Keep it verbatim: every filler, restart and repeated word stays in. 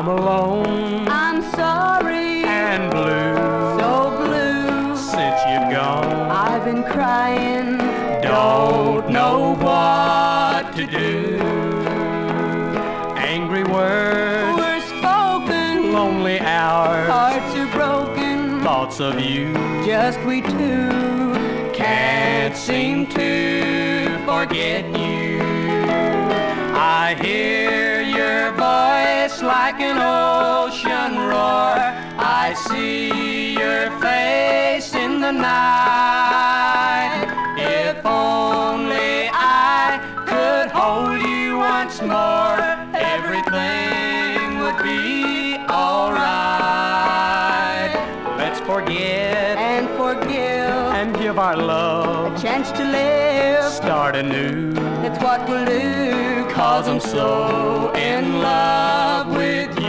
I'm alone. I'm sorry. And blue. So blue. Since you've gone. I've been crying. Don't know what to do. Angry words were spoken. Lonely hours. Hearts are broken. Thoughts of you. Just we two. Can't seem to forget you. I hear your voice like an ocean roar. I see your face in the night. If only I could hold you once more, everything would be alright. Let's forget and forgive and give our love a chance to live. Start anew. That's what we'll do. 'Cause I'm so in love with you.